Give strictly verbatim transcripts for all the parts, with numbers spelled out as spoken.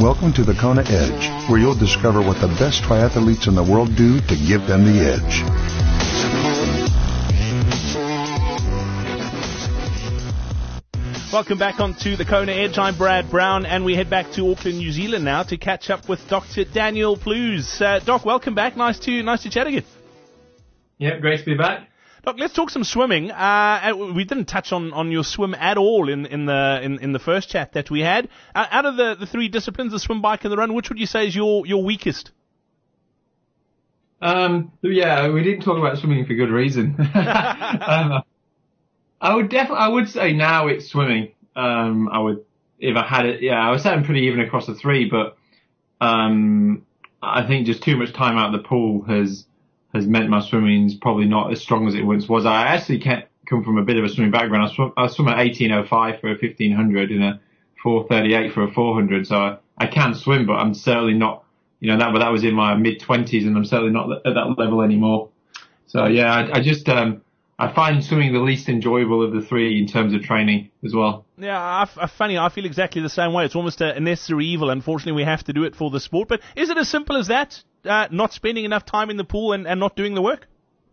Welcome to the Kona Edge, where you'll discover what the best triathletes in the world do to give them the edge. Welcome back onto the Kona Edge. I'm Brad Brown, and we head back to Auckland, New Zealand now to catch up with Doctor Daniel Plews. Uh, Doc, welcome back. Nice to nice to chat again. Yeah, great to be back. Doc, let's talk some swimming. Uh, we didn't touch on, on your swim at all in in the in, in the first chat that we had. Uh, out of the, the three disciplines, the swim, bike, and the run, which would you say is your, your weakest? Um, yeah, we didn't talk about swimming for good reason. um, I would definitely, I would say now it's swimming. Um, I would, if I had it, yeah, I would say I'm pretty even across the three, but um, I think just too much time out of the pool has. has meant my swimming's probably not as strong as it once was. I actually can't come from a bit of a swimming background. I swim, I swim at eighteen oh five for a fifteen hundred and a four thirty-eight for a four hundred. So I, I can swim, but I'm certainly not, you know, that, but that was in my mid twenties and I'm certainly not at that level anymore. So yeah, I, I just, um, I find swimming the least enjoyable of the three in terms of training as well. Yeah, I, I, funny, I feel exactly the same way. It's almost a necessary evil. Unfortunately, we have to do it for the sport. But is it as simple as that? Uh, not spending enough time in the pool and, and not doing the work?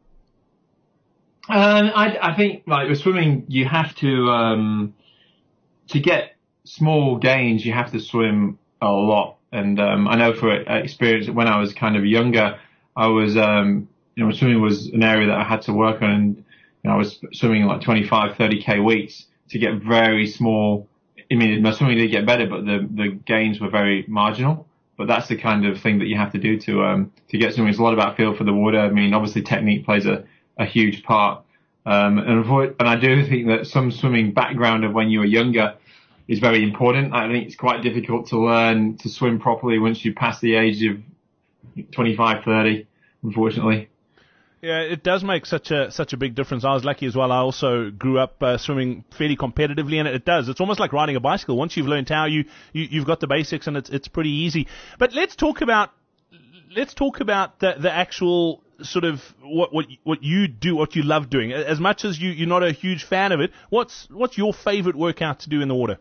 Um, I, I think, like, with swimming, you have to, um, to get small gains, you have to swim a lot. And um, I know for experience, when I was kind of younger, I was, um, you know, swimming was an area that I had to work on. And, you know, I was swimming like twenty-five, thirty K weeks to get very small. I mean, my swimming did get better, but the, the gains were very marginal. But that's the kind of thing that you have to do to um, to get swimming. It's a lot about feel for the water. I mean, obviously technique plays a, a huge part. Um, and, avoid, and I do think that some swimming background of when you were younger is very important. I think it's quite difficult to learn to swim properly once you pass the age of twenty-five, thirty, unfortunately. Yeah, it does make such a such a big difference. I was lucky as well. I also grew up uh, swimming fairly competitively, and it does. It's almost like riding a bicycle. Once you've learned how, you, you you've got the basics, and it's it's pretty easy. But let's talk about let's talk about the the actual sort of what what what you do, what you love doing. As much as you you're not a huge fan of it, what's what's your favorite workout to do in the water?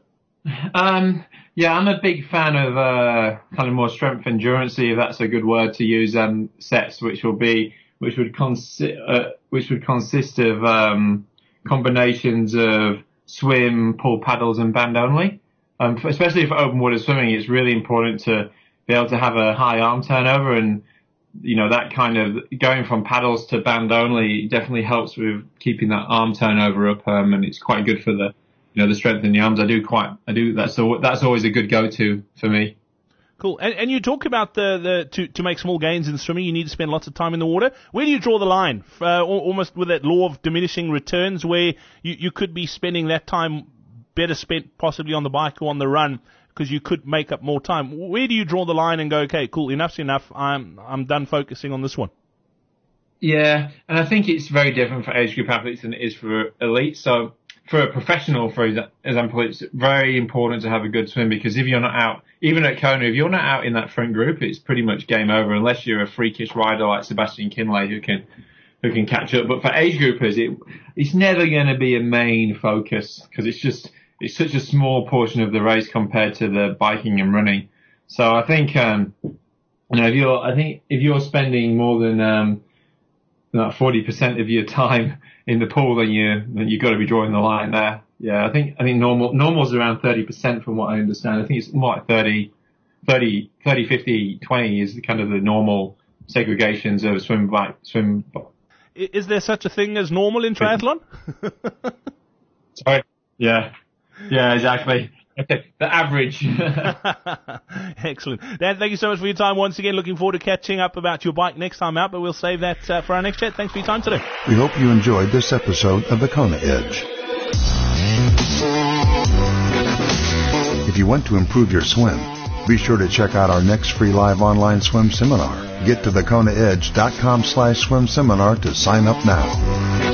Um, yeah, I'm a big fan of uh, kind of more strength endurance, if that's a good word to use. Um, sets, which will be which would consist, uh, which would consist of, um, combinations of swim, pull paddles and band only. Um, for, especially for open water swimming, it's really important to be able to have a high arm turnover, and, you know, that kind of going from paddles to band only definitely helps with keeping that arm turnover up. Um, and it's quite good for the, you know, the strength in the arms. I do quite, I do, that's, a, that's always a good go-to for me. Cool. And, and you talk about the, the to, to make small gains in swimming, you need to spend lots of time in the water. Where do you draw the line? Uh, almost with that law of diminishing returns, where you, you could be spending that time better spent possibly on the bike or on the run, because you could make up more time. Where do you draw the line and go, okay, cool, enough's enough, I'm I'm done focusing on this one? Yeah, and I think it's very different for age group athletes than it is for elites. So for a professional, for example, it's very important to have a good swim, because if you're not out, even at Kona, if you're not out in that front group, it's pretty much game over, unless you're a freakish rider like Sebastian Kinley who can who can catch up. But for age groupers, it it's never going to be a main focus, because it's just it's such a small portion of the race compared to the biking and running. So I think um, you know if you're I think if you're spending more than um, like forty percent of your time in the pool, then you then you've got to be drawing the line there. Yeah, I think I think normal normal's around thirty percent from what I understand. I think it's more like thirty, thirty, thirty, fifty, twenty is kind of the normal segregations of swim, bike, swim. Is there such a thing as normal in triathlon? Sorry. Yeah. Yeah, exactly. Okay, the average. Excellent. Dan, thank you so much for your time once again. Looking forward to catching up about your bike next time out, but we'll save that uh, for our next chat. Thanks for your time today. We hope you enjoyed this episode of the Kona Edge. If you want to improve your swim, be sure to check out our next free live online swim seminar. Get to the kona edge dot com slash swim seminar to sign up now.